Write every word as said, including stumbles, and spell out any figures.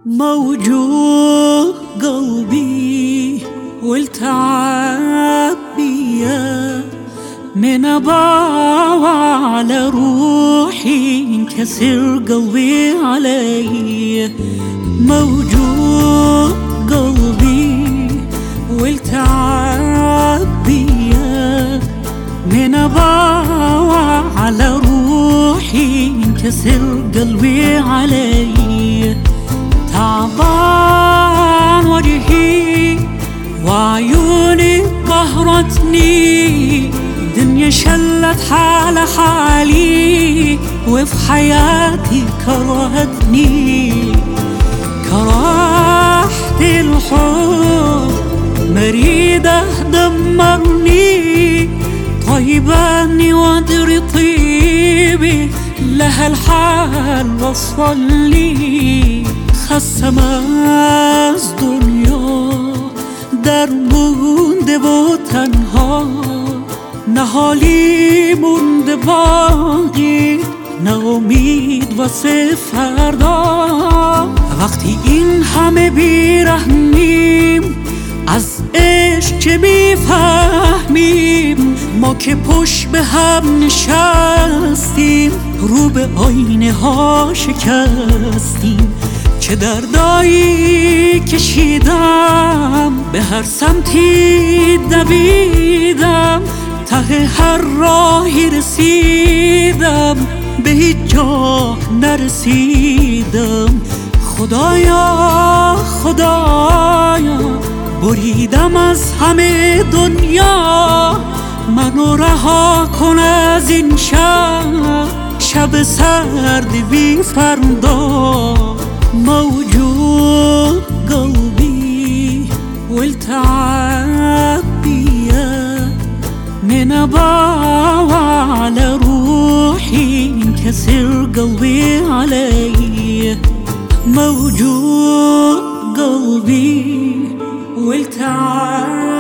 موجوع قلبي والتعب بيا من أباوع على روحي انكسر قلبي علي. موجوع قلبي والتعب بيا من أباوع على روحي انكسر قلبي علي. تعبان وجهي وعيوني قهرتني، دنيا شلت حال حالي وفي حياتي كرهتني. كرهت الحب مريدة دمرني، طيباني وادري طيبي لها الحال وصل لي. خسماز دنیا در مونده و تنها، نه حالی مونده باقی، نه امید واسه فردا. وقتی این همه بیرحمیم از عشق چه میفهمیم؟ ما که پشت به هم نشستیم رو به آینه ها شکستیم. چه دردایی کشیدم به هر سمتی دویدم، ته هر راهی رسیدم به هیچ جا نرسیدم. خدایا خدایا بریدم از همه دنیا، منو رها کن از این شب، شب سرد بی فردا. موجوع قلبي والتعب بيا من أباوع على روحي انكسر قلبي علي. موجوع قلبي والتعب